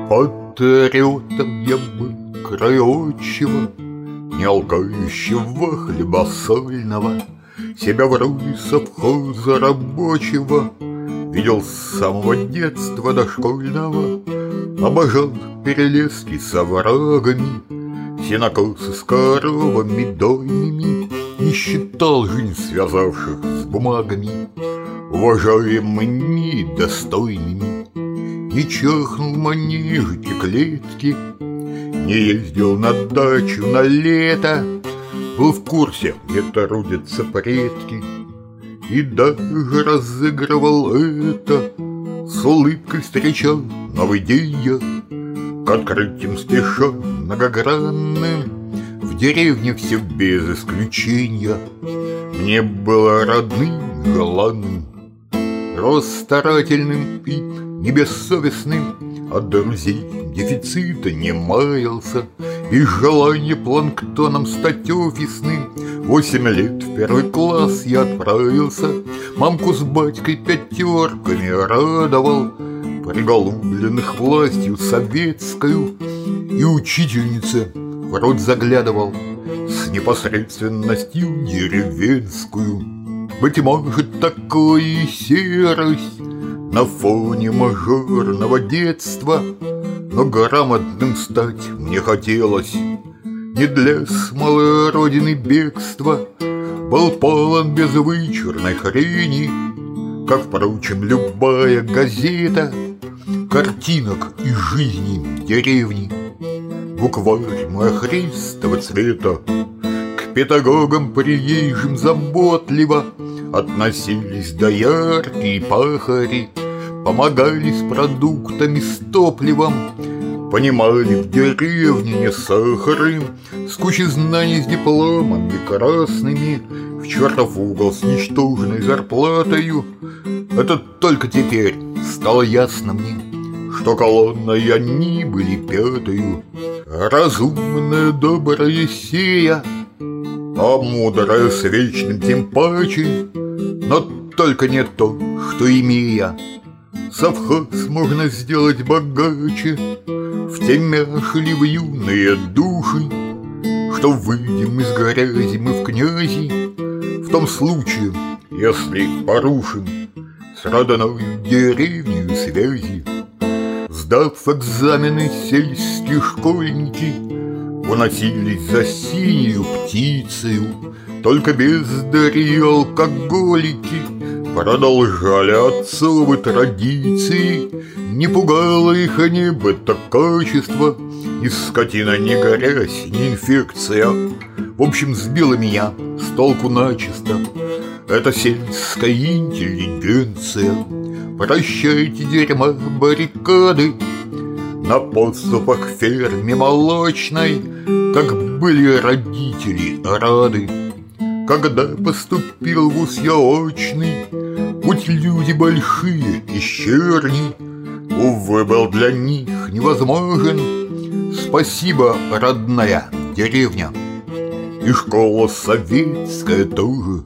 Патриотом я был краеотчего, не алкающего хлебосольного, себя в роли совхоза рабочего видел с самого детства дошкольного. Обожал перелески с оврагами, сенокосы с коровами дойными, не считал жизнь связавших с бумагами уважаемыми и достойными. Не чахнул в манежике клетки, не ездил на дачу на лето, был в курсе, где трудятся предки, и даже разыгрывал это. С улыбкой встречал новый день я, к открытиям спеша многогранным. В деревне все без исключения мне было родным, желанным. Рос старательным и не бессовестным, от друзей дефицита не маялся, и желание планктоном стать офисным. 8 лет в первый класс я отправился, мамку с батькой пятерками радовал, приголубленных властью советскую, и учительнице в рот заглядывал с непосредственностью деревенскую. Быть может, такое и серость на фоне мажорного детства, но грамотным стать мне хотелось. Не для с малой родины бегства, был полон безвычурной хрени, как, впрочем, любая газета, картинок из жизни деревни. Букварь махристого цвета к педагогам приезжим заботливо относились доярки и пахари, помогали с продуктами, с топливом, понимали в деревне не сахары, с кучей знаний, с дипломами красными, в чертов угол с ничтожной зарплатою. Это только теперь стало ясно мне, что колонной они были пятою. Разумная, добрая сея, а мудрая с вечным тем паче, но только не то, что имея. Совхоз можно сделать богаче в те мяшливы юные души, что выйдем из грязи мы в князи, в том случае, если порушим с родною деревнею связи. Сдав экзамены, сельские школьники уносились за синею птицею, только бездари и алкоголики продолжали отцовы традиции. Не пугало их ни бета-качество, ни скотина, ни грязь, ни инфекция. В общем, сбила меня с толку начисто эта сельская интеллигенция. Прощайте дерьма баррикады на подступах к ферме молочной, как были родители рады. Когда поступил в вуз я очный, путь люди большие и черни, увы, был для них невозможен. Спасибо, родная деревня, и школа советская тоже.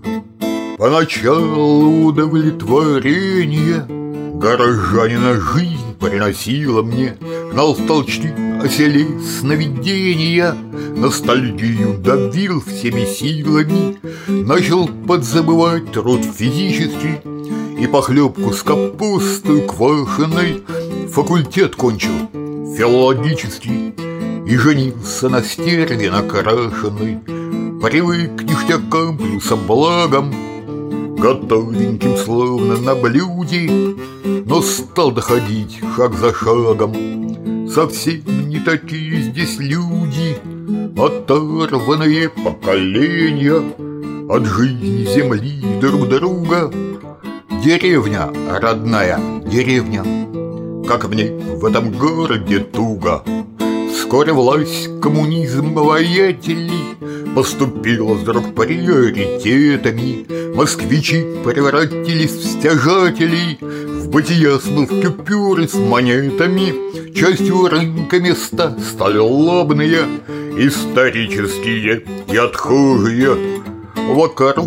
Поначалу удовлетворение горожанина жизнь приносила мне, гнал в толчки о селе сновидения, ностальгию давил всеми силами, начал подзабывать труд физический и похлебку с капустой квашеной. Факультет кончил филологический и женился на стерве накрашенной. Привык к ништякам плюс благам, готовеньким словно на блюде, но стал доходить шаг за шагом. Совсем не такие здесь люди, оторванные поколения от жизни земли друг друга. Деревня, родная деревня, как мне в этом городе туго. Вскоре власть коммунизм воятелей поступила вдруг приоритетами. Москвичи превратились в стяжателей, в бытия смыл купюры с монетами. Частью рынка места стали лобные, исторические и отхожие. Вокруг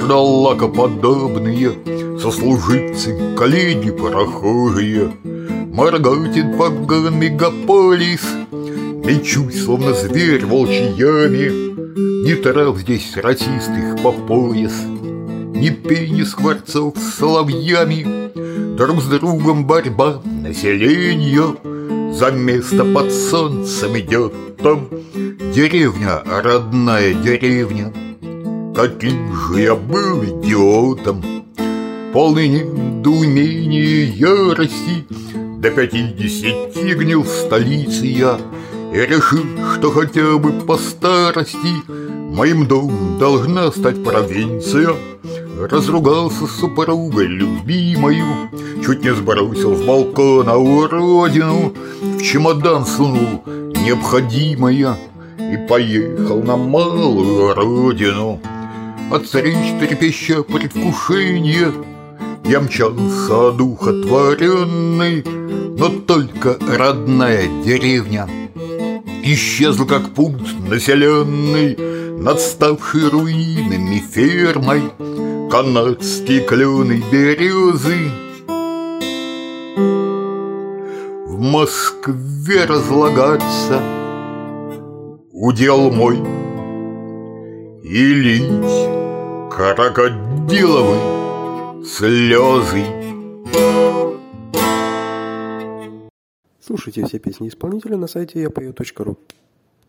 вурдалакоподобные сослуживцы, коллеги прохожие. моргает поган мегаполис. Мечусь, словно зверь в волчьей яме, ни трав здесь росистых по пояс, ни пени скворцов с соловьями. Друг с другом борьба населения, за место под солнцем идет там деревня, родная деревня. Каким же я был идиотом, полный недоумения и ярости. До 50 гнил в столице я и решил, что хотя бы по старости моим домом должна стать провинция. Разругался с супругой любимою, чуть не сбросил с балкона уродину, в чемодан сунул необходимое и поехал на малую родину. От встреч трепеща предвкушение я мчался одухотворенный, но только родная деревня исчезла, как пункт населенный над ставшей руинами фермой. Канадские клены березы в Москве разлагаться удел мой, и лить крокодиловы слезы. Слушайте все песни исполнителя на сайте yapою.ru.